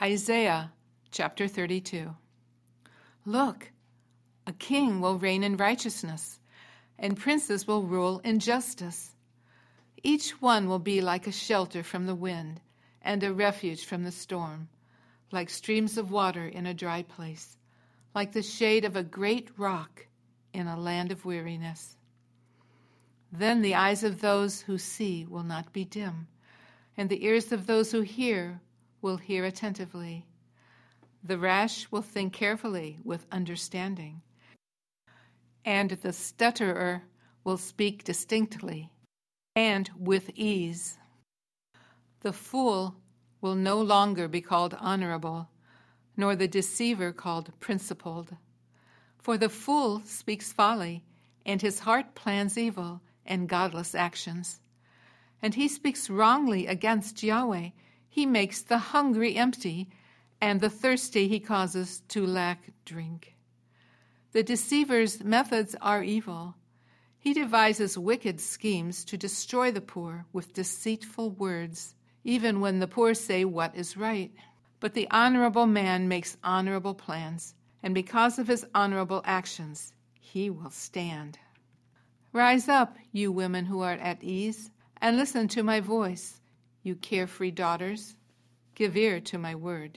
Isaiah chapter 32. Look, a king will reign in righteousness, and princes will rule in justice. Each one will be like a shelter from the wind and a refuge from the storm, like streams of water in a dry place, like the shade of a great rock in a land of weariness. Then the eyes of those who see will not be dim, and the ears of those who hear will hear attentively. The rash will think carefully with understanding, and the stutterer will speak distinctly and with ease. The fool will no longer be called honorable, nor the deceiver called principled. For the fool speaks folly, and his heart plans evil and godless actions. And he speaks wrongly against Yahweh. He makes the hungry empty, and the thirsty he causes to lack drink. The deceiver's methods are evil. He devises wicked schemes to destroy the poor with deceitful words, even when the poor say what is right. But the honorable man makes honorable plans, and because of his honorable actions, he will stand. Rise up, you women who are at ease, and listen to my voice. You carefree daughters, give ear to my word.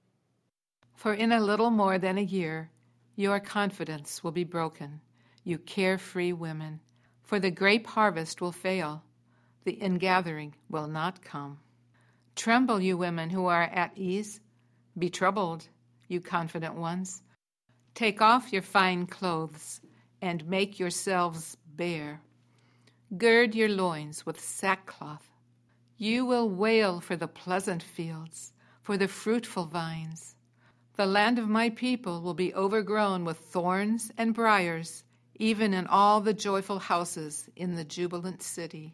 For in a little more than a year, your confidence will be broken, you carefree women, for the grape harvest will fail, the ingathering will not come. Tremble, you women who are at ease. Be troubled, you confident ones. Take off your fine clothes and make yourselves bare. Gird your loins with sackcloth. You will wail for the pleasant fields, for the fruitful vines. The land of my people will be overgrown with thorns and briars, even in all the joyful houses in the jubilant city.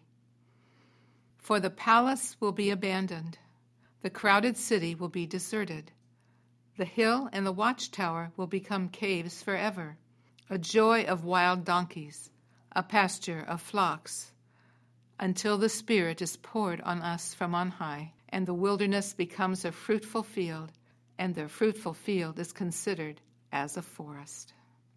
For the palace will be abandoned. The crowded city will be deserted. The hill and the watchtower will become caves forever, a joy of wild donkeys, a pasture of flocks, until the Spirit is poured on us from on high, and the wilderness becomes a fruitful field, and the fruitful field is considered as a forest.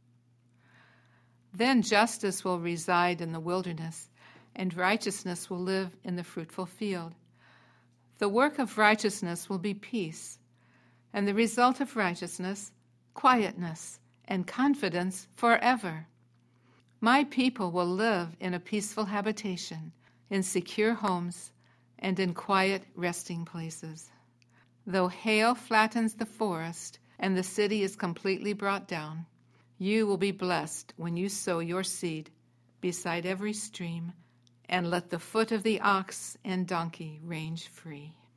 Then justice will reside in the wilderness, and righteousness will live in the fruitful field. The work of righteousness will be peace, and the result of righteousness, quietness and confidence forever. My people will live in a peaceful habitation, in secure homes, and in quiet resting places. Though hail flattens the forest and the city is completely brought down, you will be blessed when you sow your seed beside every stream, and let the foot of the ox and donkey range free.